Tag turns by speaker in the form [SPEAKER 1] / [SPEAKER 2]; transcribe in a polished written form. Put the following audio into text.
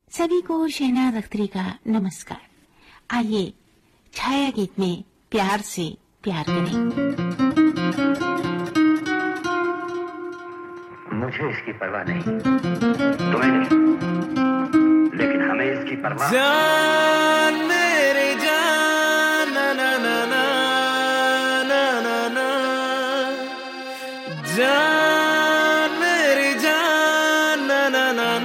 [SPEAKER 1] सभी को शहनाज अख्तरी का नमस्कार। आइए छाया गीत में प्यार से प्यार करें।
[SPEAKER 2] मुझे इसकी परवाह नहीं, तुम्हें नहीं, लेकिन हमें इसकी परवाह।
[SPEAKER 3] जान मेरे जान ना ना ना ना ना ना जान